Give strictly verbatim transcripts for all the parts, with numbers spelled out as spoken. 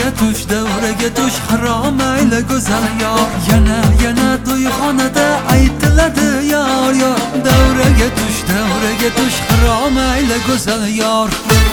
davraga tush, davraga tush, harom ayla go'zal yor. Yana yana to'yxonada aytiladi yor yor. Davraga tush, davraga tush, harom ayla go'zal yor.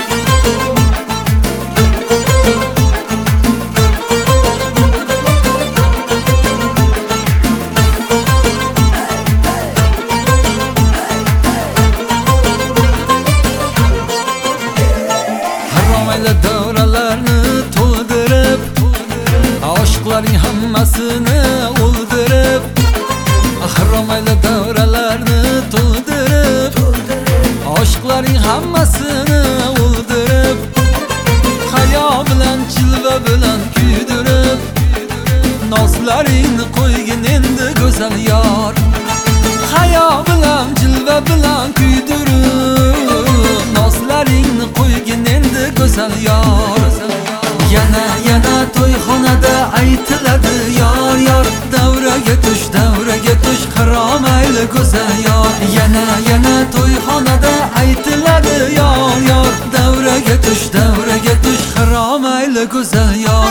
Davralarni to'ldirib, oshiqlarning hammasini o'ldirib, harom ayla davralarni to'ldirib, oshiqlarning hammasini o'ldirib, hayo bilan jilva bilan kuydirib, nozlaringni qo'ygin endi go'zal yor. Hayo bilan jilva bilan kuydirib, nozlaringni qo'ygin endi go'zal yor. Yana yana to'yxonada aytiladi yor yor. Davraga tush, davraga tush, harom ayla go'zal yor. Yana yana to'yxonada aytiladi yor yor. Davraga tush, davraga tush, harom ayla go'zal yor.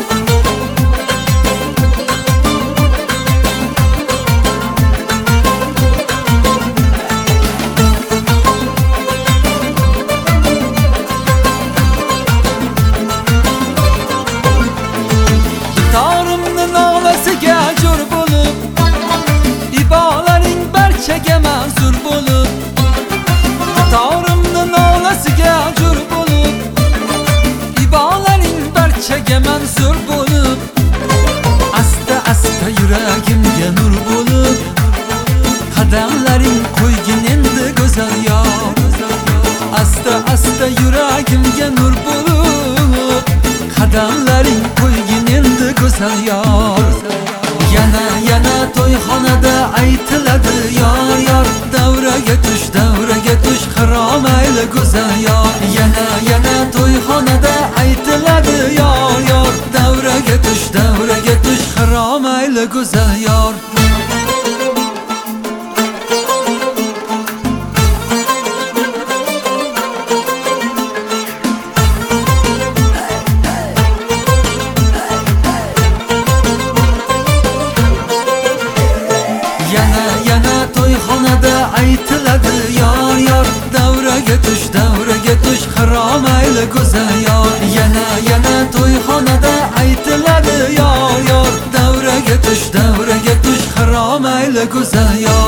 Jur bo'lib, ibolaring barchaga manzur bo'lib, torimni nolasiga jur bo'lib, ibolaring barchaga manzur bo'lib, asta asta yuragimga nur bo'lib, qadamlaring qo'ygin endi go'zal yor. Asta asta yuragimga nur bo'lib, qadamlaring qo'ygin endi go'zal yor. Yana yana to'yxonada aytiladi yor yor. Davraga tush, davraga tush, harom ayla go'zal yor. Yana yana to'yxonada aytiladi yor yor. Davraga tush, davraga tush, harom ayla go'zal yor. Yana yana to'yxonada aytiladi yor yor. Davraga tush, davraga tush, harom ayla go'zal yor. Yana yana to'yxonada aytiladi yor yor. Davraga tush, davraga tush, harom ayla go'zal yor.